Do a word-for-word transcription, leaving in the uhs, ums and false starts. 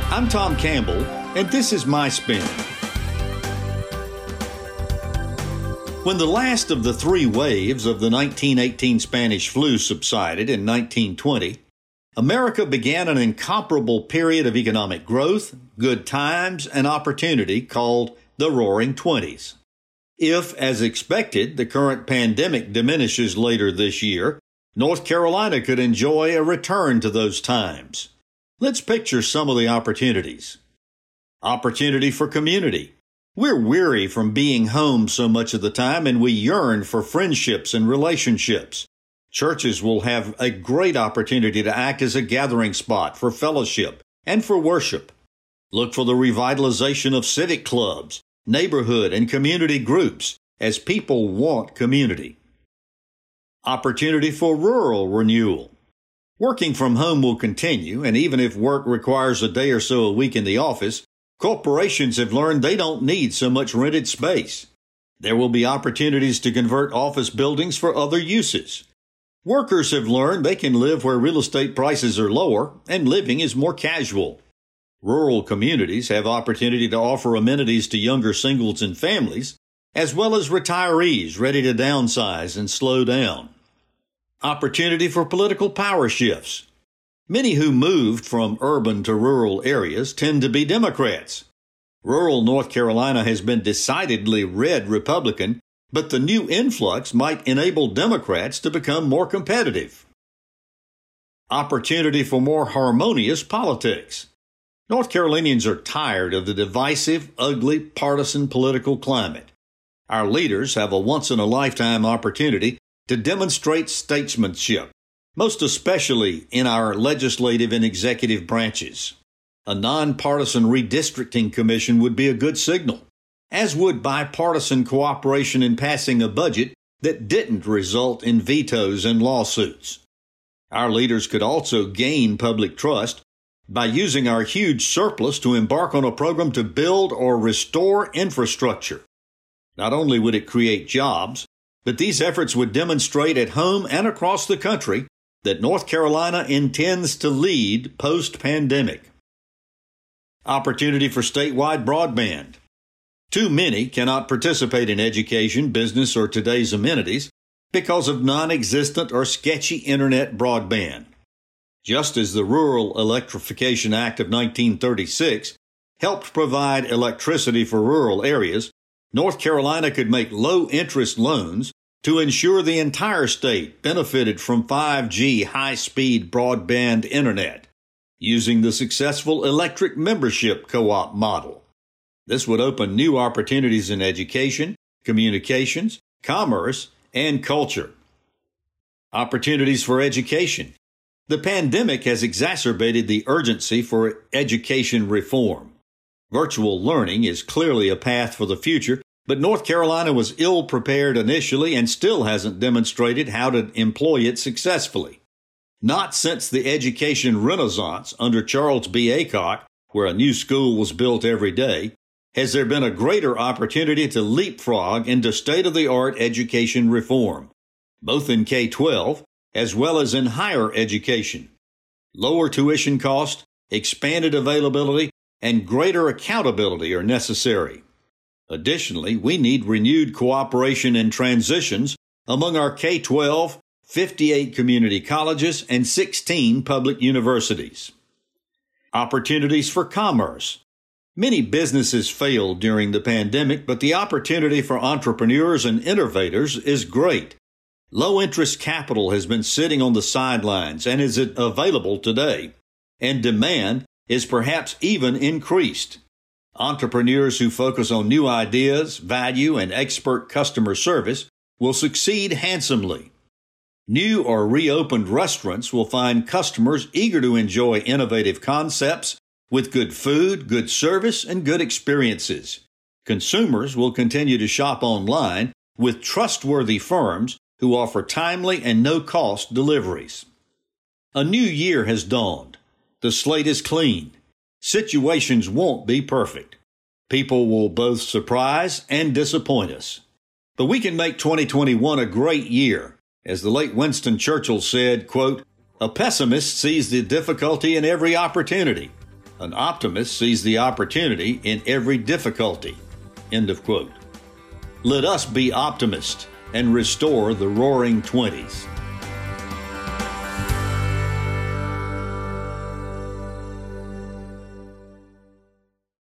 I'm Tom Campbell, and this is My Spin. When the last of the three waves of the nineteen eighteen Spanish flu subsided in nineteen twenty, America began an incomparable period of economic growth, good times, and opportunity called the Roaring Twenties. If, as expected, the current pandemic diminishes later this year, North Carolina could enjoy a return to those times. Let's picture some of the opportunities. Opportunity for community. We're weary from being home so much of the time, and we yearn for friendships and relationships. Churches will have a great opportunity to act as a gathering spot for fellowship and for worship. Look for the revitalization of civic clubs, neighborhood and community groups, as people want community. Opportunity for rural renewal. Working from home will continue, and even if work requires a day or so a week in the office, corporations have learned they don't need so much rented space. There will be opportunities to convert office buildings for other uses. Workers have learned they can live where real estate prices are lower and living is more casual. Rural communities have opportunity to offer amenities to younger singles and families, as well as retirees ready to downsize and slow down. Opportunity for political power shifts. Many who moved from urban to rural areas tend to be Democrats. Rural North Carolina has been decidedly red Republican, but the new influx might enable Democrats to become more competitive. Opportunity for more harmonious politics. North Carolinians are tired of the divisive, ugly, partisan political climate. Our leaders have a once-in-a-lifetime opportunity to demonstrate statesmanship, most especially in our legislative and executive branches. A nonpartisan redistricting commission would be a good signal, as would bipartisan cooperation in passing a budget that didn't result in vetoes and lawsuits. Our leaders could also gain public trust by using our huge surplus to embark on a program to build or restore infrastructure. Not only would it create jobs, but these efforts would demonstrate at home and across the country that North Carolina intends to lead post-pandemic. Opportunity for statewide broadband. Too many cannot participate in education, business, or today's amenities because of non-existent or sketchy internet broadband. Just as the Rural Electrification Act of nineteen thirty-six helped provide electricity for rural areas, North Carolina could make low-interest loans to ensure the entire state benefited from five G high-speed broadband internet using the successful electric membership co-op model. This would open new opportunities in education, communications, commerce, and culture. Opportunities for education. The pandemic has exacerbated the urgency for education reform. Virtual learning is clearly a path for the future, but North Carolina was ill-prepared initially and still hasn't demonstrated how to employ it successfully. Not since the education renaissance under Charles B. Aycock, where a new school was built every day, has there been a greater opportunity to leapfrog into state-of-the-art education reform, both in K twelve as well as in higher education. Lower tuition cost, expanded availability, and greater accountability are necessary. Additionally, we need renewed cooperation and transitions among our K twelve, fifty-eight community colleges, and sixteen public universities. Opportunities for commerce. Many businesses failed during the pandemic, but the opportunity for entrepreneurs and innovators is great. Low-interest capital has been sitting on the sidelines and is available today, and demand is perhaps even increased. Entrepreneurs who focus on new ideas, value, and expert customer service will succeed handsomely. New or reopened restaurants will find customers eager to enjoy innovative concepts with good food, good service, and good experiences. Consumers will continue to shop online with trustworthy firms who offer timely and no-cost deliveries. A new year has dawned. The slate is clean. Situations won't be perfect. People will both surprise and disappoint us. But we can make twenty twenty-one a great year. As the late Winston Churchill said, quote, "A pessimist sees the difficulty in every opportunity. An optimist sees the opportunity in every difficulty. End of quote. Let us be optimists and restore the roaring twenties.